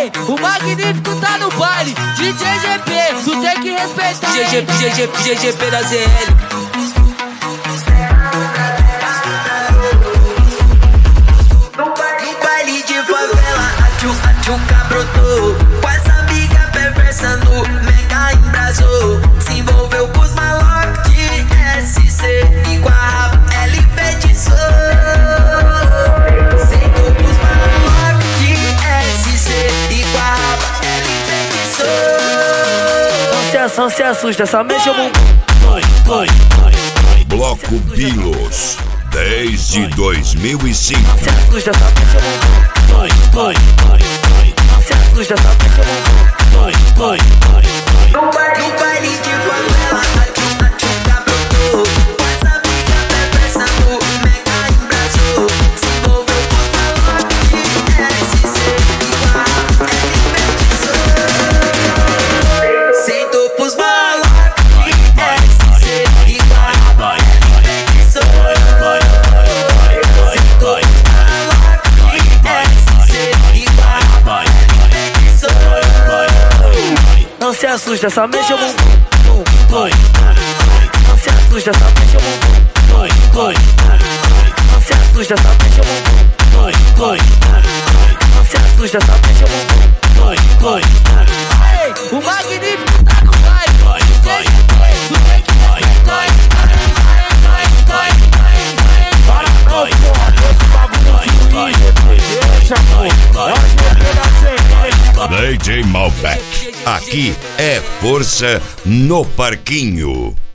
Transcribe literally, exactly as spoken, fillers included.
Ei, o Magnífico tá no baile. D J G P, tu tem que respeitar. G G P, G G P, G G P da Z L. No baile de favela, a tchu, a tchuca brotou. Com essa amiga perversa no mega embrasou. Se envolveu com os malocos de S C e com a rapa ela enfeitiçou. Sentou com os malocos de S C e com a rapa ela enfeitiçou. Não se assusta, se assusta, só mexe o bumbum. Bloco Pilos desde dois mil e cinco. Não se assusta, só mexe o bumbum. Não se assusta, só mexe o bumbum. No baile de favela, a tchu, a tchuca brotou. Com essa amiga perversa no mega embrasou. Se envolveu com os malocos de S C e com a rapa ela enfeitiçou. Sentou pros malocos de S C e com a rapa ela enfeitiçou. Sentou pros malocos de S C e com a rapa ela enfeitiçou. Não se assusta, só mexe o bumbum. Não se assusta, só mexe o bumbum. Não se assusta, só mexe o bumbum. Não se assusta, só mexe o bumbum. Ei, o Magnífico tá no baile. D J G P, tu tem que respeitar. Para não, porra, esse bagulho fluir. Deixa, porra, é o G P da Z L. D J Malbec, aqui é força no parquinho.